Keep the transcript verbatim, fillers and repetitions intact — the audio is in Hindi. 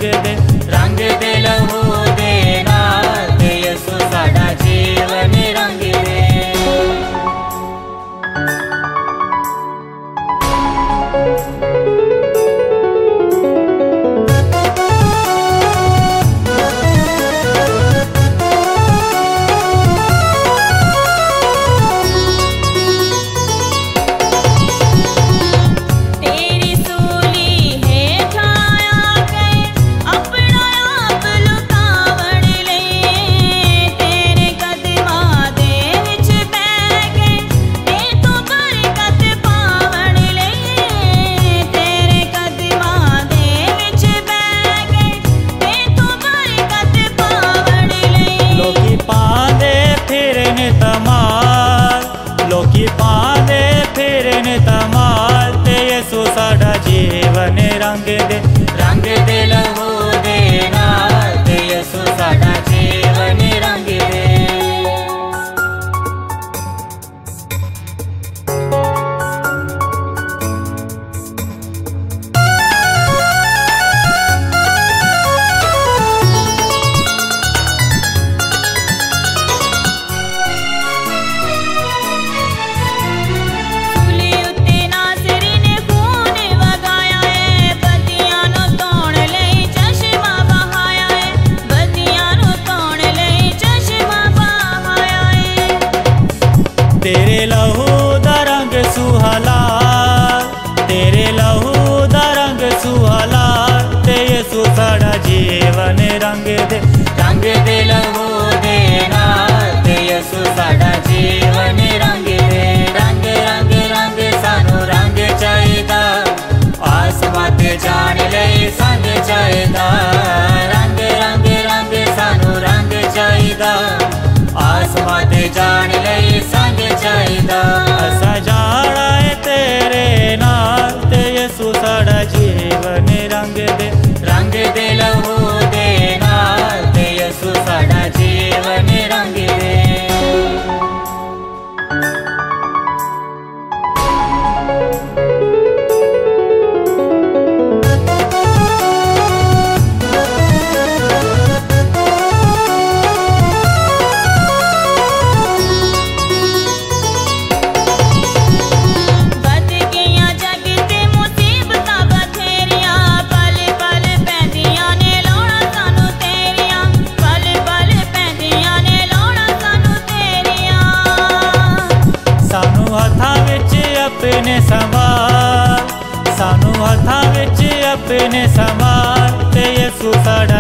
दे, रंग दे लहू दे नाल ते यसू साडा जीवन रंग दे। लोकी पांदे फिरन तमाल ते यसू साडा जीवन रंग दे, रंग दे लहू दे नाल ते यसू साडा जीवन रंग दे। तेरे लहू दा रंग सुहाला, तेरे लहू दा रंग सुहाला ते यसू साडा जीवन रंग दे, रंग दे लहू दे नाल ते यसू साडा जीवन रंग दे। रंग रंग रंग सानू रंग चाहिदा, आसमां ते जान लई संग चाहिदा। रंग रंग रंग सानू रंग चाहिदा, आसमां ते जान लई संग चाहिदा। असा जाना है तेरे नाल ते यसू साडा जीवन रंग दे, रंग दे लहू दे नाल ते यसू साडा जीवन रंग दे। अपने संभाल, सानू हत्थां विच अपने संभाल ते यसू साडा